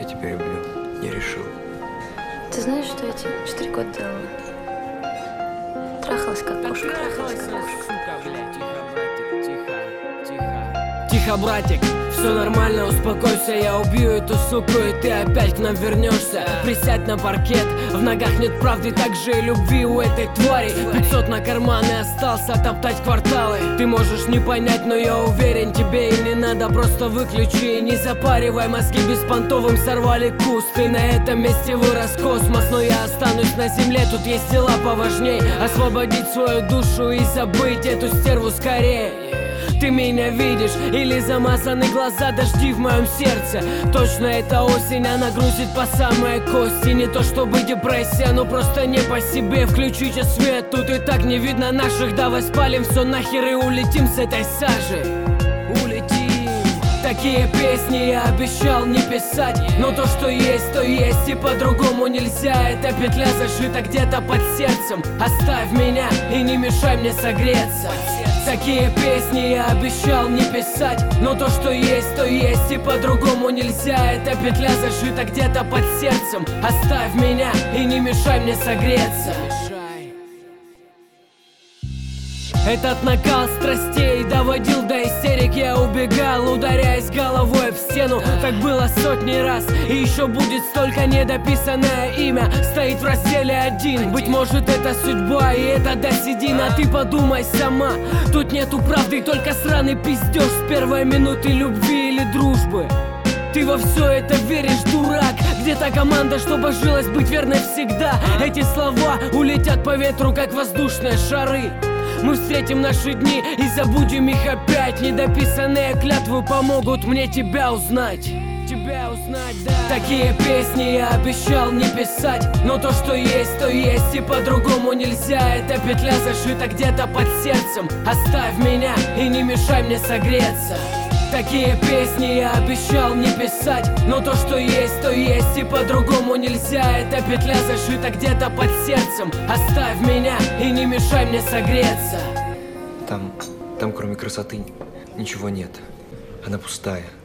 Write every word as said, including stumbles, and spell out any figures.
Я тебя люблю. Я решил. Ты знаешь, что я эти четыре года делала? Трахалась как кошка. Трахалась, сука, блядь. Тихо, братик, тихо, тихо. Тихо, братик, все нормально, успокойся. Я убью эту суку, и ты опять к нам вернешься. Присядь на паркет, в ногах нет правды, так же и любви у этой твари. Пятьсот на карман и остался топтать кварталы. Ты можешь не понять, но я уверен, тебе и не надо. Просто выключи и не запаривай мозги беспонтовым. Сорвали куст, и на этом месте вырос космос. Но я останусь на земле, тут есть дела поважней. Освободить свою душу и забыть эту стерву скорее. Ты меня видишь или замазаны глаза, дожди в моем сердце. Точно это осень, она грузит по самые кости. Не то чтобы депрессия, но просто не по себе. Включите свет, тут и так не видно наших. Давай спалим все нахер и улетим с этой сажи. Улетим. Такие песни я обещал не писать, но то, что есть, то есть, и по-другому нельзя. Эта петля зашита где-то под сердцем. Оставь меня и не мешай мне согреться. Такие песни я обещал не писать, но то, что есть, то есть, и по-другому нельзя. Эта петля зашита где-то под сердцем. Оставь меня и не мешай мне согреться. Этот накал страстей доводил до истерик. Я убегал, ударяясь головой об стену. Так было сотни раз, и еще будет столько. Недописанное имя стоит в разделе один. Быть может, это судьба, и это доседина. Ты подумай сама, тут нету правды, только сраный пиздеж с первой минуты любви или дружбы. Ты во все это веришь, дурак. Где-то команда, чтобы жилось быть верной всегда. Эти слова улетят по ветру, как воздушные шары. Мы встретим наши дни и забудем их опять. Недописанные клятвы помогут мне тебя узнать. Тебя узнать, да. Такие песни я обещал не писать, но то, что есть, то есть, и по-другому нельзя. Эта петля зашита где-то под сердцем. Оставь меня и не мешай мне согреться. Такие песни я обещал не писать, но то, что есть, то есть, и по-другому нельзя. Эта петля зашита где-то под сердцем. Оставь меня и не мешай мне согреться. Там, там кроме красоты ничего нет. Она пустая.